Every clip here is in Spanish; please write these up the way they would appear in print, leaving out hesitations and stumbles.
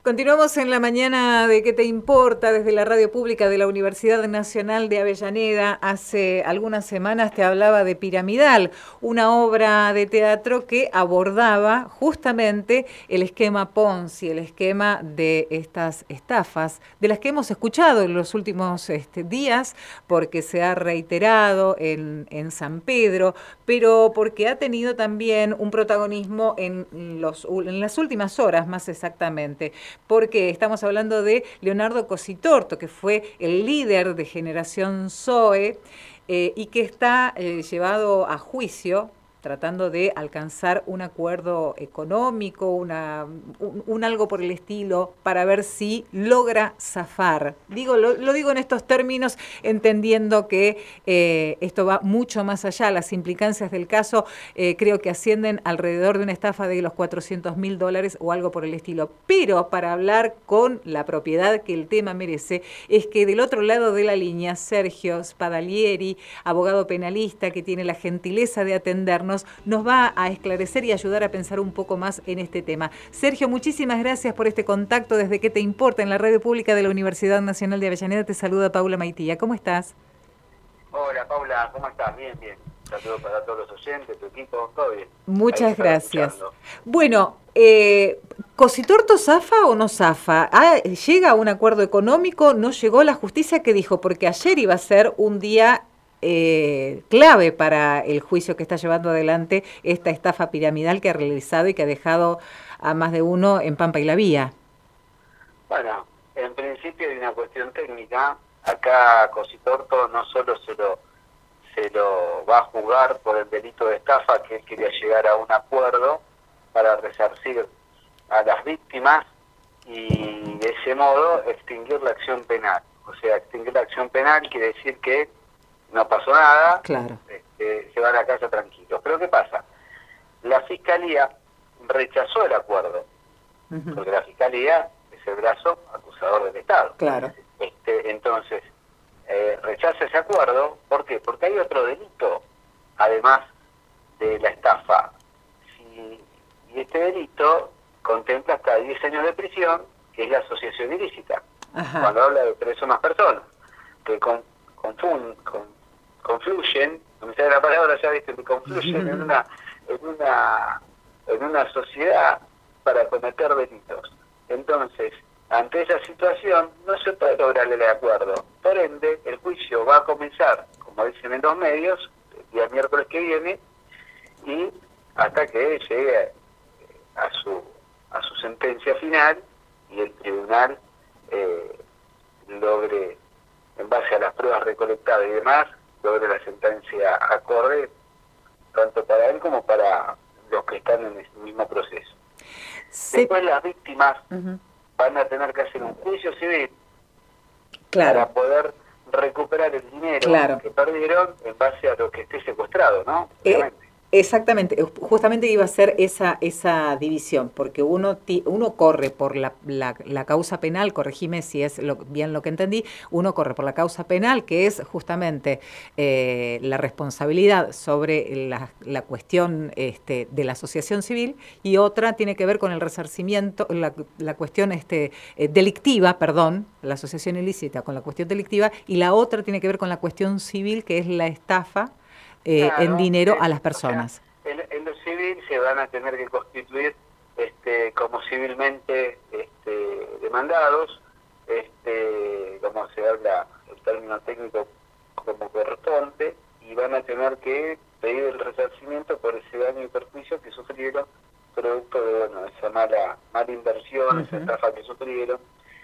Continuamos en la mañana de ¿Qué te importa? Desde la radio pública de la Universidad Nacional de Avellaneda. Hace algunas semanas te hablaba de Piramidal, una obra de teatro que abordaba justamente el esquema Ponzi, el esquema de estas estafas, de las que hemos escuchado en los últimos días, porque se ha reiterado en San Pedro, pero porque ha tenido también un protagonismo en las últimas horas, más exactamente. Porque estamos hablando de Leonardo Cositorto, que fue el líder de Generación Zoe y que está llevado a juicio tratando de alcanzar un acuerdo económico, un algo por el estilo, para ver si logra zafar. Lo digo en estos términos, entendiendo que esto va mucho más allá. Las implicancias del caso creo que ascienden alrededor de una estafa de los $400.000 o algo por el estilo. Pero para hablar con la propiedad que el tema merece, es que del otro lado de la línea, Sergio Spadalieri, abogado penalista que tiene la gentileza de atendernos, nos va a esclarecer y ayudar a pensar un poco más en este tema. Sergio, muchísimas gracias por este contacto desde ¿Qué te importa? En la radio pública de la Universidad Nacional de Avellaneda te saluda Paula Maitía. ¿Cómo estás? Hola Paula, ¿cómo estás? Bien, bien. Saludos para todos los oyentes, tu equipo, todo bien. Muchas gracias. Bueno, ¿Cositorto zafa o no zafa? ¿Llega a un acuerdo económico? ¿No llegó? La justicia, ¿qué dijo? Porque ayer iba a ser un día clave para el juicio que está llevando adelante esta estafa piramidal que ha realizado y que ha dejado a más de uno en Pampa y la Vía. Bueno, en principio hay una cuestión técnica. Acá Cositorto no solo se lo va a juzgar por el delito de estafa, que él quería llegar a un acuerdo para resarcir a las víctimas y de ese modo extinguir la acción penal. O sea, extinguir la acción penal quiere decir que no pasó nada, claro. Se van a casa tranquilos. Pero ¿qué pasa? La Fiscalía rechazó el acuerdo, porque la Fiscalía es el brazo acusador del Estado. Claro. Entonces, rechaza ese acuerdo. ¿Por qué? Porque hay otro delito, además de la estafa. Y este delito contempla hasta 10 años de prisión, que es la asociación ilícita. Ajá. Cuando habla de 3 o más personas, que confluyen, no me sale la palabra, ya viste, que confluyen en una sociedad para cometer delitos. Entonces, ante esa situación, no se puede lograr el acuerdo. Por ende, el juicio va a comenzar, como dicen en los medios, el día miércoles que viene, y hasta que llegue a su sentencia final y el tribunal logre, en base a las pruebas recolectadas y demás, logre la sentencia acorde, tanto para él como para los que están en el mismo proceso. Sí. Después las víctimas van a tener que hacer un juicio civil para poder recuperar el dinero que perdieron en base a lo que esté secuestrado, ¿no? Exactamente, justamente iba a ser esa división, porque uno corre por la causa penal, corregime si es bien lo que entendí, uno corre por la causa penal, que es justamente la responsabilidad sobre la cuestión de la asociación civil, y otra tiene que ver con el resarcimiento, la cuestión delictiva, la asociación ilícita con la cuestión delictiva, y la otra tiene que ver con la cuestión civil, que es la estafa en dinero a las personas. O sea, en lo civil se van a tener que constituir como civilmente demandados, como se habla el término técnico como corresponde, y van a tener que pedir el resarcimiento por ese daño y perjuicio que sufrieron producto de esa mala inversión, esa estafa que sufrieron,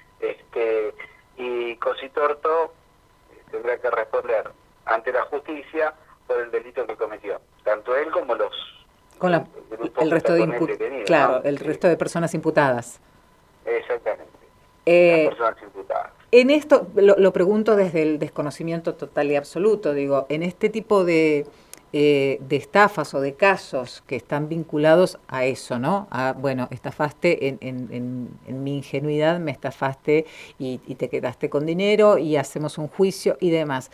y Cositorto tendrá que responder ante la justicia por el delito que cometió, tanto él como el resto de el resto de personas imputadas. Exactamente. Las personas imputadas. En esto lo pregunto desde el desconocimiento total y absoluto, digo, en este tipo de estafas o de casos que están vinculados a eso, ¿no? Estafaste en mi ingenuidad, me estafaste y te quedaste con dinero y hacemos un juicio y demás.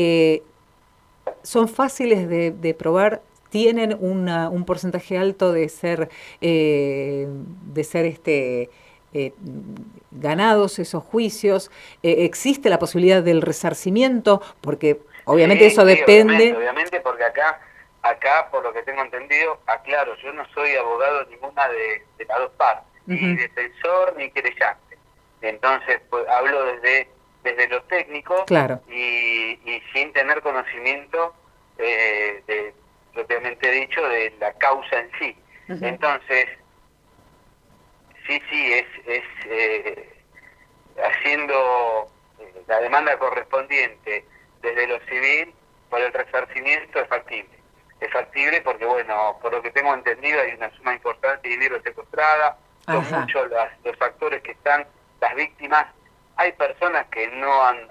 ¿Son fáciles de probar? ¿Tienen un porcentaje alto de ser ganados esos juicios? ¿Existe la posibilidad del resarcimiento? Porque obviamente eso depende... Obviamente, porque acá, por lo que tengo entendido, aclaro, yo no soy abogado ninguna de las dos partes, ni defensor ni querellante. Entonces, pues, hablo desde lo técnico, claro, y sin tener conocimiento, propiamente dicho, de la causa en sí. Entonces, sí, es haciendo la demanda correspondiente desde lo civil por el resarcimiento es factible. Es factible porque, bueno, por lo que tengo entendido, hay una suma importante de dinero secuestrada, son muchos los actores que están, las víctimas. Hay personas que no han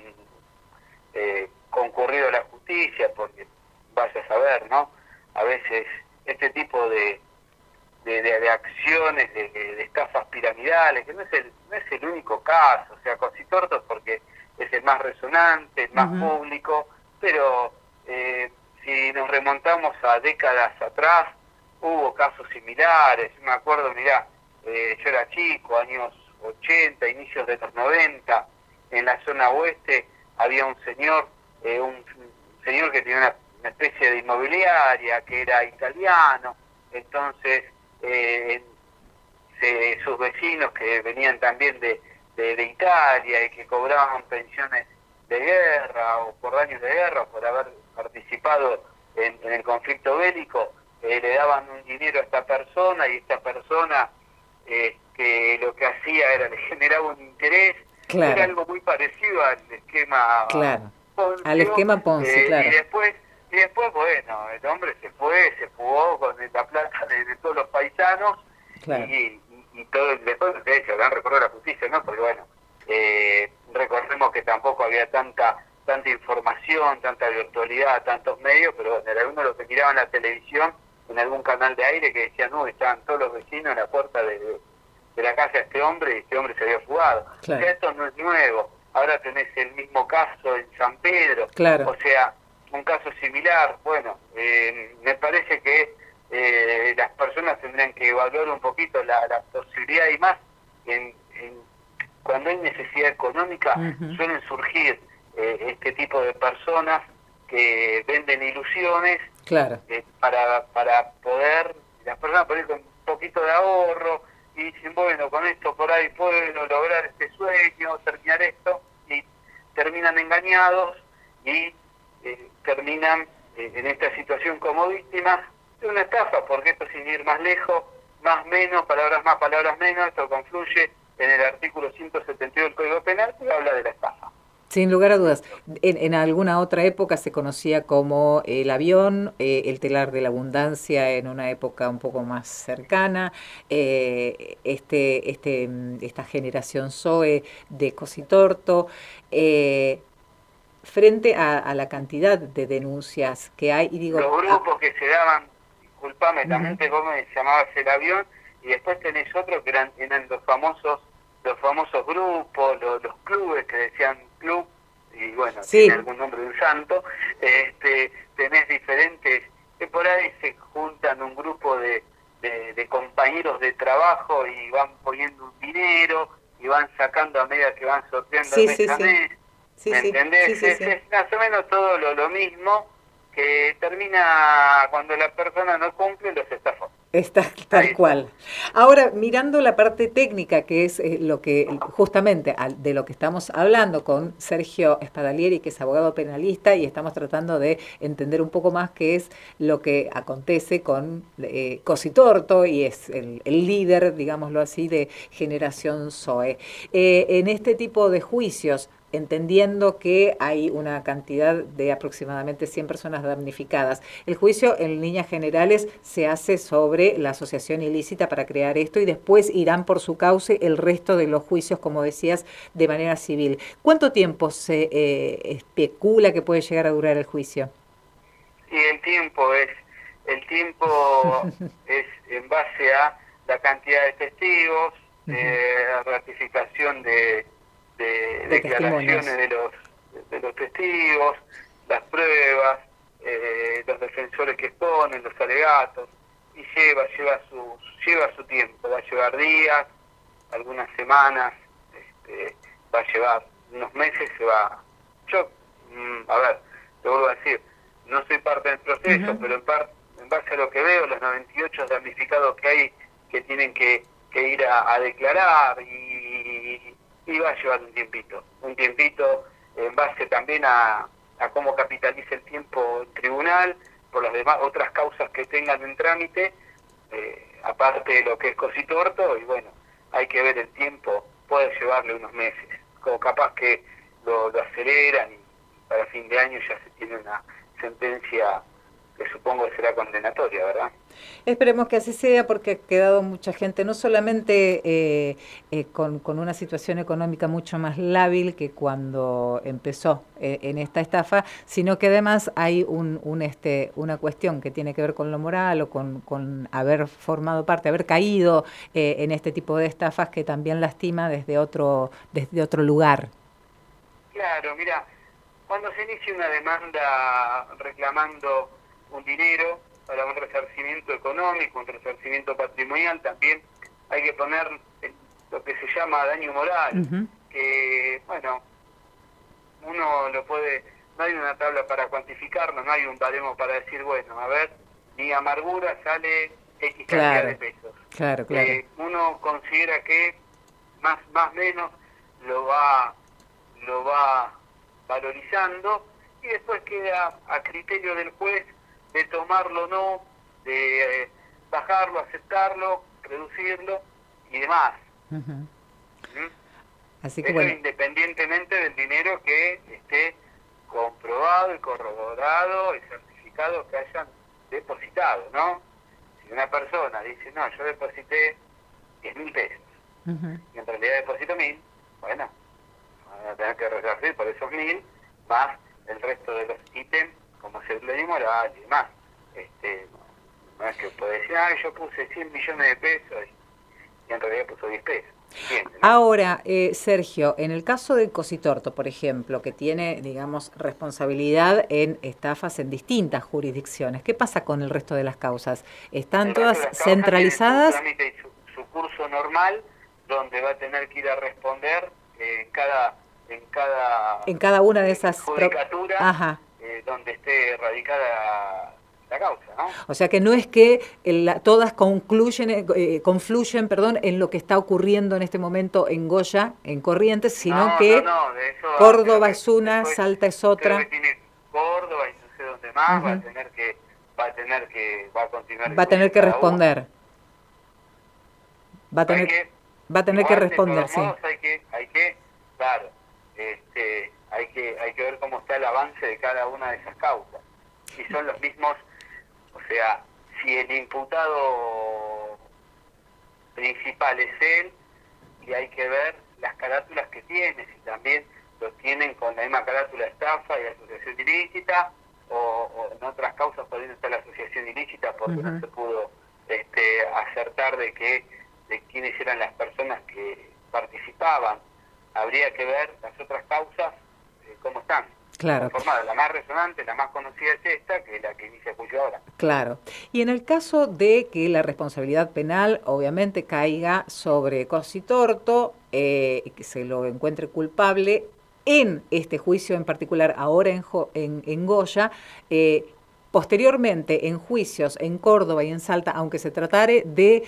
concurrido a la justicia, porque vaya a saber, ¿no? A veces este tipo de acciones, de estafas piramidales, que no es el único caso, o sea, Cositorto porque es el más resonante, el más público, pero si nos remontamos a décadas atrás, hubo casos similares. Me acuerdo, mirá, yo era chico, años 80, inicios de los 90, en la zona oeste había un señor que tenía una especie de inmobiliaria, que era italiano. Entonces sus vecinos que venían también de Italia y que cobraban pensiones de guerra o por daños de guerra, por haber participado en el conflicto bélico, le daban un dinero a esta persona, y esta persona que lo que hacía le generaba un interés. Claro. Era algo muy parecido al esquema Ponzi, al esquema Ponzi, claro. Y después, bueno, el hombre se fugó con la plata de todos los paisanos, claro. y todo, después ustedes se habrán recorrido la justicia, ¿no? Porque bueno, recordemos que tampoco había tanta información, tanta virtualidad, tantos medios, pero bueno, era uno de los que miraban la televisión en algún canal de aire que decían, no, estaban todos los vecinos en la puerta de la casa de este hombre, y este hombre se había fugado. Claro. O sea, esto no es nuevo. Ahora tenés el mismo caso en San Pedro, claro. O sea, un caso similar. Bueno, me parece que las personas tendrían que evaluar un poquito la posibilidad, y más cuando hay necesidad económica, suelen surgir este tipo de personas que venden ilusiones, claro. Para poder, las personas por ahí con un poquito de ahorro, y dicen, bueno, con esto por ahí puedo lograr este sueño, terminar esto, y terminan engañados y terminan en esta situación como víctimas de una estafa, porque esto, sin ir más lejos, más palabras menos, esto confluye en el artículo 172 del Código Penal, que habla de la estafa. Sin lugar a dudas. En alguna otra época se conocía como el avión, el telar de la abundancia en una época un poco más cercana, esta generación Zoe de Cositorto, frente a la cantidad de denuncias que hay. Y digo, los grupos que se daban, disculpame, también vos me llamabas el avión, y después tenés otro que eran los famosos grupos, los clubes que decían club, y bueno, sí, tiene algún nombre de un santo. Tenés diferentes, que por ahí se juntan un grupo de compañeros de trabajo y van poniendo un dinero y van sacando a medida que van sorteando mes a mes. ¿Me entendés? Es más o menos todo lo mismo, que termina cuando la persona no cumple, los estafos. Está tal cual. Ahora, mirando la parte técnica, que es lo que justamente de lo que estamos hablando con Sergio Spadalieri, que es abogado penalista, y estamos tratando de entender un poco más qué es lo que acontece con Cositorto, y es el líder, digámoslo así, de Generación Zoe. En este tipo de juicios, entendiendo que hay una cantidad de aproximadamente 100 personas damnificadas. El juicio, en líneas generales, se hace sobre la asociación ilícita para crear esto, y después irán por su cauce el resto de los juicios, como decías, de manera civil. ¿Cuánto tiempo se especula que puede llegar a durar el juicio? Sí, el tiempo es en base a la cantidad de testigos, ratificación de declaraciones de los testigos, las pruebas, los defensores que exponen, los alegatos, y lleva su tiempo, va a llevar días, algunas semanas, va a llevar unos meses, se va. Yo, a ver, te vuelvo a decir, no soy parte del proceso, pero en base a lo que veo, los 98 damnificados que hay que tienen que ir a declarar y va a llevar un tiempito en base también a cómo capitalice el tiempo el tribunal, por las demás otras causas que tengan en trámite, aparte de lo que es Cositorto, y bueno, hay que ver el tiempo, puede llevarle unos meses, como capaz que lo aceleran y para fin de año ya se tiene una sentencia que supongo que será condenatoria, ¿verdad? Esperemos que así sea, porque ha quedado mucha gente, no solamente con una situación económica mucho más lábil que cuando empezó en esta estafa, sino que además hay una cuestión que tiene que ver con lo moral o con haber formado parte, haber caído en este tipo de estafas que también lastima desde otro lugar. Claro, mira, cuando se inicia una demanda reclamando un dinero para un resarcimiento económico, un resarcimiento patrimonial, también hay que poner lo que se llama daño moral, que, bueno, uno lo puede, no hay una tabla para cuantificarlo, no hay un baremo para decir, bueno, a ver, mi amargura sale X cantidad de pesos. Claro. Uno considera que más menos lo va valorizando y después queda a criterio del juez de tomarlo o no, de bajarlo, aceptarlo, reducirlo y demás. Así que eso bueno, independientemente del dinero que esté comprobado y corroborado y certificado que hayan depositado, ¿no? Si una persona dice, no, yo deposité 10.000 pesos y en realidad deposito 1.000, bueno, van a tener que resarcir por esos 1.000 más el resto de los ítems como cédula de moral y demás. No es que puede decir, yo puse 100 millones de pesos y en realidad puso 10 pesos. ¿Entiendes, no? Ahora, Sergio, en el caso de Cositorto, por ejemplo, que tiene, digamos, responsabilidad en estafas en distintas jurisdicciones, ¿qué pasa con el resto de las causas? ¿Están todas centralizadas? Su trámite y su curso normal, donde va a tener que ir a responder en cada una de esas judicatura donde esté radicada la causa, ¿no? O sea que no es que todas confluyen, en lo que está ocurriendo en este momento en Goya, en Corrientes, sino que de eso Córdoba es una, Salta es otra. Creo que tiene Córdoba y no sé dónde más, va a continuar. Va a tener que responder. Va a tener que responder, sí. Hay que ver cómo está el avance de cada una de esas causas. Si son los mismos, o sea, si el imputado principal es él, y hay que ver las carátulas que tiene, si también lo tienen con la misma carátula estafa y asociación ilícita, o en otras causas podría estar la asociación ilícita porque no se pudo acertar de quiénes eran las personas que participaban. Habría que ver las otras causas cómo están. Claro. Conformadas. La más resonante, la más conocida es esta, que es la que inicia juicio ahora. Claro. Y en el caso de que la responsabilidad penal obviamente caiga sobre Cositorto, que se lo encuentre culpable en este juicio en particular, ahora en Goya, posteriormente en juicios en Córdoba y en Salta, aunque se tratare de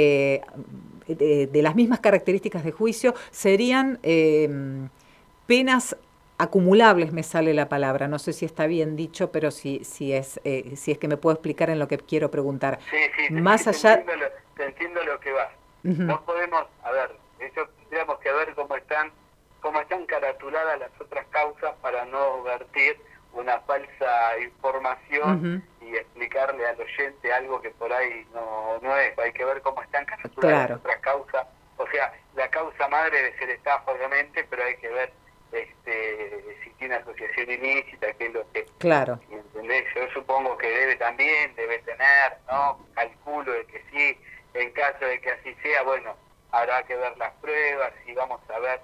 las mismas características de juicio, serían penas acumulables, me sale la palabra, no sé si está bien dicho, pero si es que me puedo explicar en lo que quiero preguntar. Sí, más allá... te entiendo lo que vas. No podemos, eso tendríamos que ver cómo están caratuladas las otras causas para no vertir una falsa información y explicarle al oyente algo que por ahí no es. Hay que ver cómo están caratuladas las otras causas. O sea, la causa madre debe ser estafa, obviamente, pero hay que ver si tiene asociación ilícita, que es lo que... Claro. ¿Entendés? Yo supongo que debe tener, ¿no? Calculo de que sí. En caso de que así sea, bueno, habrá que ver las pruebas y vamos a ver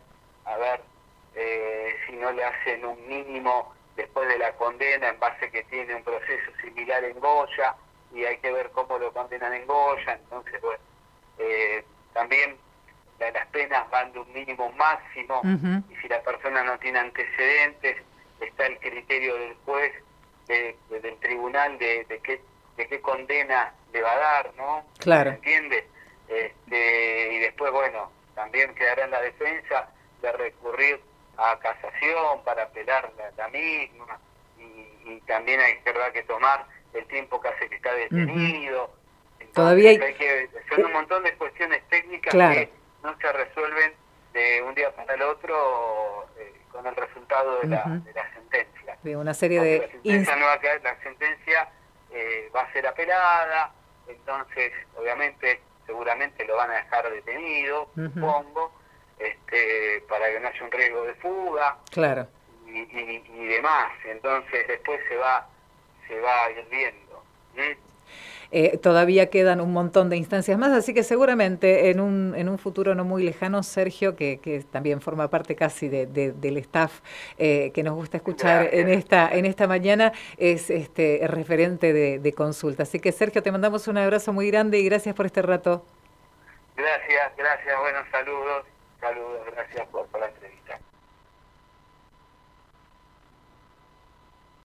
si no le hacen un mínimo después de la condena, en base que tiene un proceso similar en Goya, y hay que ver cómo lo condenan en Goya. Entonces, bueno, también las penas van de un mínimo a un máximo, y si la persona no tiene antecedentes, está el criterio del juez, del tribunal, de qué condena le va a dar, ¿no? Claro. ¿Se entiende? Y después, bueno, también quedará en la defensa de recurrir a casación para apelar la misma, y también hay que tomar el tiempo que hace que está detenido. Entonces, todavía son un montón de cuestiones técnicas, claro, que no se resuelven de un día para el otro con el resultado de la sentencia. De una serie de... La sentencia va a ser apelada, entonces obviamente seguramente lo van a dejar detenido, supongo, para que no haya un riesgo de fuga, claro, y demás. Entonces después se va a ir viendo. todavía quedan un montón de instancias más, así que seguramente en un futuro no muy lejano, Sergio, que también forma parte casi del staff que nos gusta escuchar en esta mañana, es referente de consulta. Así que, Sergio, te mandamos un abrazo muy grande y gracias por este rato. Gracias, buenos saludos, gracias por la entrevista.